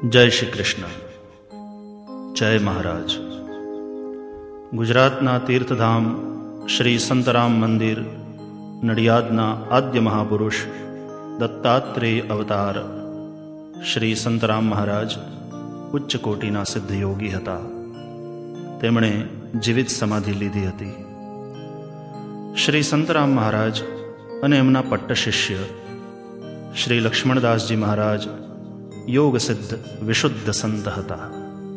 જય શ્રી કૃષ્ણ. જય મહારાજ. ગુજરાતના તીર્થધામ શ્રી સંતરામ મંદિર નડિયાદના આદ્ય મહાપુરુષ દત્તાત્રેય અવતાર શ્રી સંતરામ મહારાજ ઉચ્ચ કોટીના સિદ્ધયોગી હતા. તેમણે જીવિત સમાધિ લીધી હતી. શ્રી સંતરામ મહારાજ અને એમના પટ્ટ શિષ્ય શ્રી લક્ષ્મણદાસજી મહારાજ યોગ સિદ્ધ વિશુદ્ધ સંત હતા.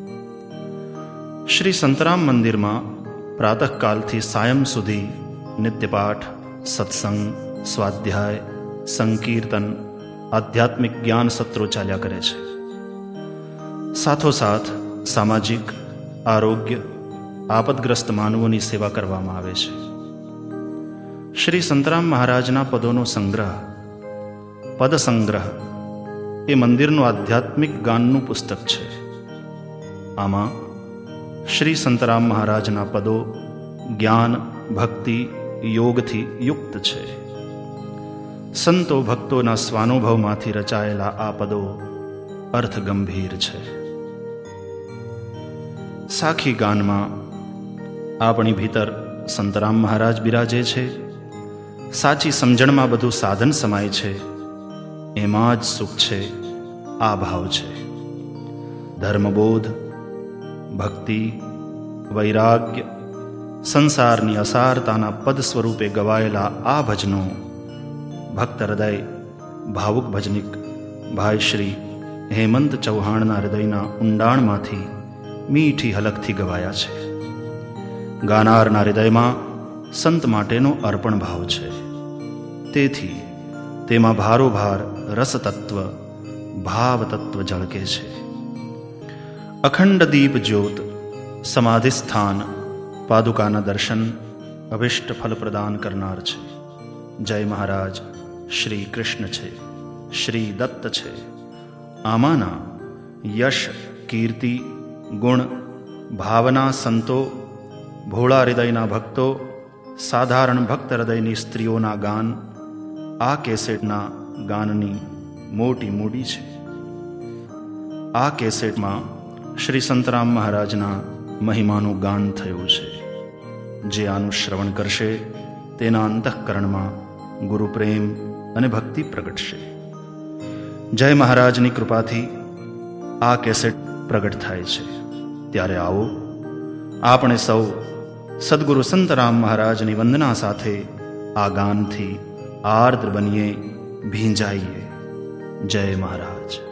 શ્રી સંતરામ મંદિરમાં પ્રાતઃકાલથી સાયં સુધી નિત્યપાઠ, સત્સંગ, સ્વાધ્યાય, સંકીર્તન, આધ્યાત્મિક જ્ઞાન સત્રો ચાલ્યા કરે છે. સાથોસાથ સામાજિક, આરોગ્ય, આપદગ્રસ્ત માનવોની સેવા કરવામાં આવે છે. શ્રી સંતરામ મહારાજના પદોનો સંગ્રહ, પદ સંગ્રહ એ મંદિરનું આધ્યાત્મિક ગાનનું પુસ્તક છે. આમાં શ્રી સંતરામ મહારાજના પદો જ્ઞાન, ભક્તિ, યોગથી યુક્ત છે. સંતો ભક્તોના સ્વાનુભવમાંથી રચાયેલા આ પદો અર્થ ગંભીર છે. સાખી ગાનમાં આપણી ભીતર સંતરામ મહારાજ બિરાજે છે. સાચી સમજણમાં બધું સાધન સમાય છે. એમાં જ સુખ છે, આ ભાવ છે. ધર્મબોધ, ભક્તિ, વૈરાગ્ય, સંસારની અસારતાના પદ સ્વરૂપે ગવાયેલા આ ભજનો ભક્ત હૃદય ભાવુક ભજનિક ભાઈ શ્રી હેમંત ચૌહાણના હૃદયના ઊંડાણમાંથી મીઠી હલકથી ગવાયા છે. ગાનારના હૃદયમાં સંત માટેનો અર્પણ ભાવ છે. તેથી તેમાં ભારોભાર રસતત્વ, ભાવતત્વ ઝળકે છે. અખંડ દીપ જ્યોત, સમાધિસ્થાન, પાદુકાના દર્શન અભિષ્ટ ફલ પ્રદાન કરનાર છે. જય મહારાજ શ્રી કૃષ્ણ છે, શ્રી દત્ત છે. આમાંના યશ, કીર્તિ, ગુણ, ભાવના સંતો, ભોળા હૃદયના ભક્તો, સાધારણ ભક્ત હૃદયની સ્ત્રીઓના ગાન આ કેસેટના ગાનની મોટી મૂડી છે. આ કેસેટમાં શ્રી સંતરામ મહારાજના મહિમાનું ગાન થયું છે. જે આનું શ્રવણ કરશે તેના અંતઃકરણમાં ગુરુ પ્રેમ અને ભક્તિ પ્રગટશે. જય મહારાજની કૃપાથી આ કેસેટ પ્રગટ થાય છે. ત્યારે આવો આપણે સૌ સદગુરુ સંતરામ મહારાજની વંદના સાથે આ ગાનથી આર્દ્ર બનીએ, ભીંજાઈએ. જય મહારાજ.